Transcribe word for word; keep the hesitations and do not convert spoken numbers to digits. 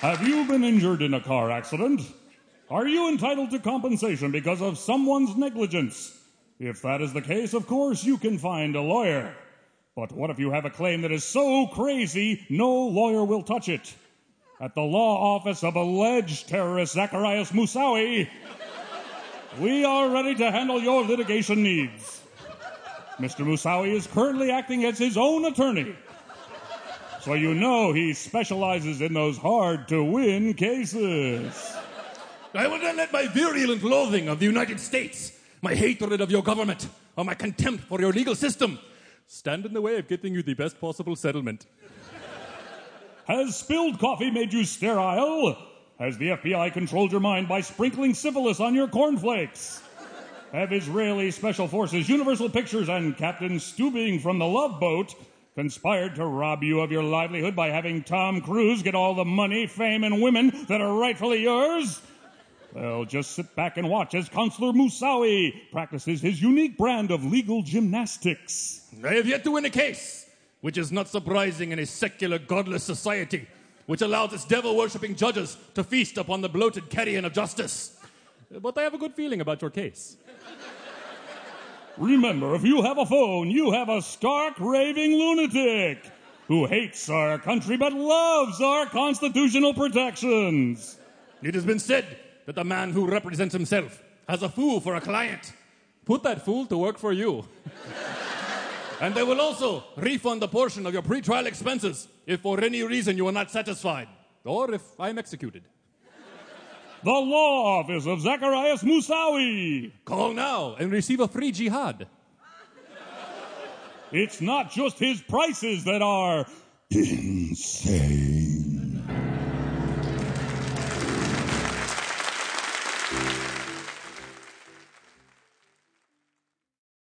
Have you been injured in a car accident? Are you entitled to compensation because of someone's negligence? If that is the case, of course, you can find a lawyer. But what if you have a claim that is so crazy, no lawyer will touch it? At the law office of alleged terrorist Zacarias Moussaoui, we are ready to handle your litigation needs. Mister Moussaoui is currently acting as his own attorney. So you know he specializes in those hard-to-win cases. I will not let my virulent loathing of the United States, my hatred of your government, or my contempt for your legal system stand in the way of getting you the best possible settlement. Has spilled coffee made you sterile? Has the F B I controlled your mind by sprinkling syphilis on your cornflakes? Have Israeli Special Forces, Universal Pictures, and Captain Stubing from the Love Boat conspired to rob you of your livelihood by having Tom Cruise get all the money, fame, and women that are rightfully yours? Well, just sit back and watch as Counselor Moussaoui practices his unique brand of legal gymnastics. I have yet to win a case, which is not surprising in a secular, godless society, which allows its devil-worshipping judges to feast upon the bloated carrion of justice. But I have a good feeling about your case. Remember, if you have a phone, you have a stark, raving lunatic who hates our country but loves our constitutional protections. It has been said that the man who represents himself has a fool for a client. Put that fool to work for you. And they will also refund a portion of your pretrial expenses if for any reason you are not satisfied, or if I'm executed. The law office of Zacarias Moussaoui. Call now and receive a free jihad. It's not just his prices that are insane.